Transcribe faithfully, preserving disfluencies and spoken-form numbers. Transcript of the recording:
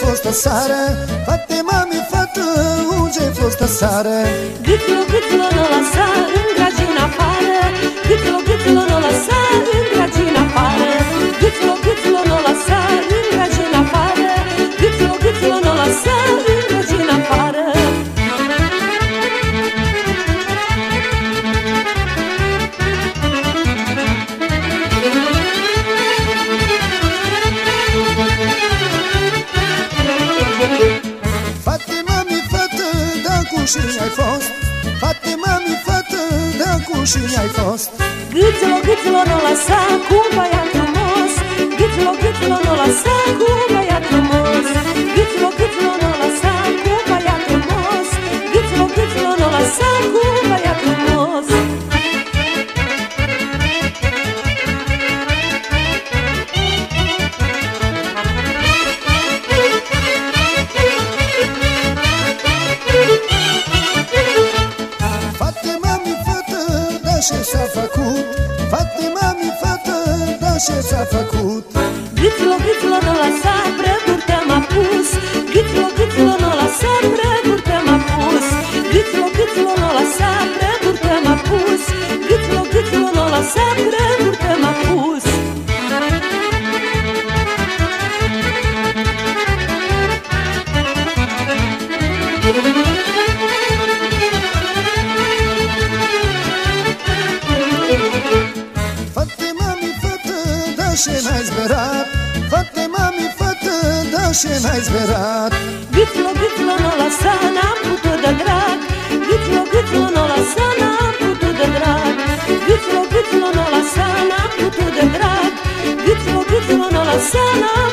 fost aseară? Fatima, mi fată, unde-ai fost aseară? Gâtlo, gâtlo, n-o lăsa în gragin afară. Gâtlo, gâtlo, n-o lăsa în gragin afară. Gâtlo, gâtlo, n-o lăsa în gragin afară. Gâtlo, gâtlo, n-o lăsa în gragin afară. Fatima, mi fată, de-acu și ai fost? Fatima, mi fată, de-acu și ai fost? Gâtlo, gâtlo, n-o lăsa cu un băiat frumos. Gâtlo, gâtlo, n-o lăsa cu un băiat frumos. Gâtlo, gâtlo, n-o lăsa cu un băiat frumos. Gâtlo, gâtlo, n-o lăsa cu un băiat frumos. Fatima, mi fată, da ce s-a făcut? Fatima, mi fată, da ce s-a făcut? Gâtlo, gâtlo, n-o lăsa, prăburi te-am apus. Gâtlo, gâtlo, n-o lăsa, prăburi te-am apus. Gâtlo, gâtlo, n-o lăsa, prăburi te-am apus. Gâtlo, gâtlo, n-o lăsa, prăburi te-am apus. Fatima, mi fată, da ce n-ai zberat? Fatima, mi fată, da ce n-ai zberat? Gâtlo, gâtlo, n-o lăsa, n-am putut de drag. Gâtlo, gâtlo, n-o lăsa, n-am putut de drag. Gâtlo, gâtlo, n-o lăsa, n-am putut de drag. Gâtlo, gâtlo, n-o lăsa, n-am